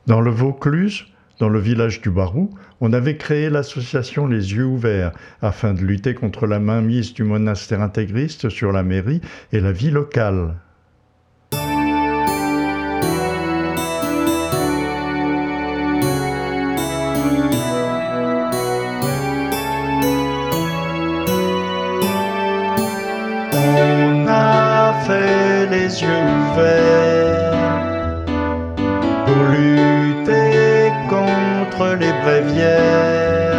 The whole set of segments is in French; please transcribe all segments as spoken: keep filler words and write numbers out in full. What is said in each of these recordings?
Dans le Vaucluse, dans le village du Barou, on avait créé l'association Les Yeux Ouverts afin de lutter contre la mainmise du monastère intégriste sur la mairie et la vie locale. On a fait les yeux ouverts pour lutter contre les bréviaires,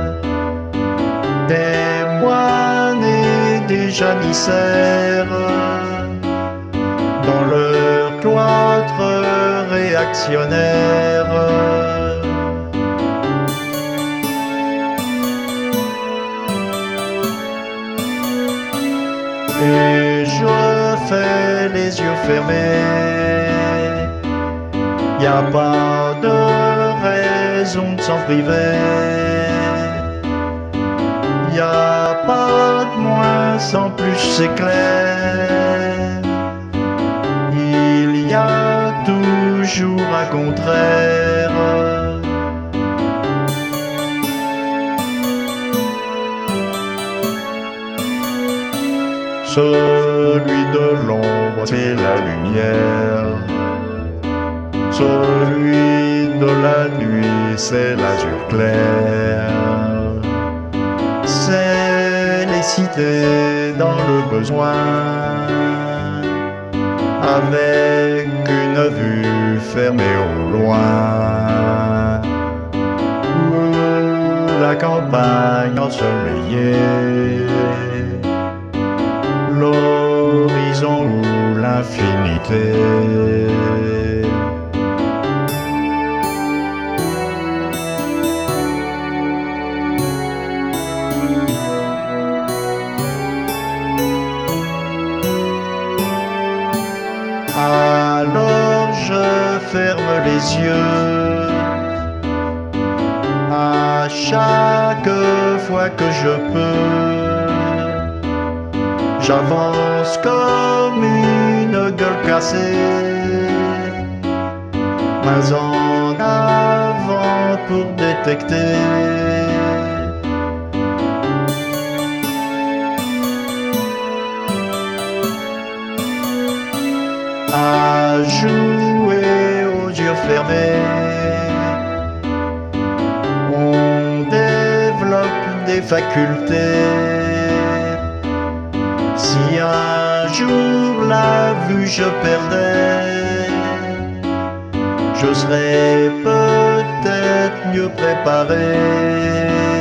des moines et des janissaires dans leur cloître réactionnaire. Et je fais les yeux fermés, y a pas de raison de s'en priver, y a pas de moins sans plus, c'est clair, il y a toujours un contraire. Celui de l'ombre, c'est la lumière. Celui de la nuit, c'est l'azur clair. C'est les cités dans le besoin, avec une vue fermée au loin, ou la campagne ensoleillée, l'horizon ou l'infinité. Alors je ferme les yeux à chaque fois que je peux. J'avance comme une gueule cassée, mains en avant pour détecter à jouer aux yeux fermés. On développe des facultés. Si un jour la vue je perdais, je serais peut-être mieux préparé.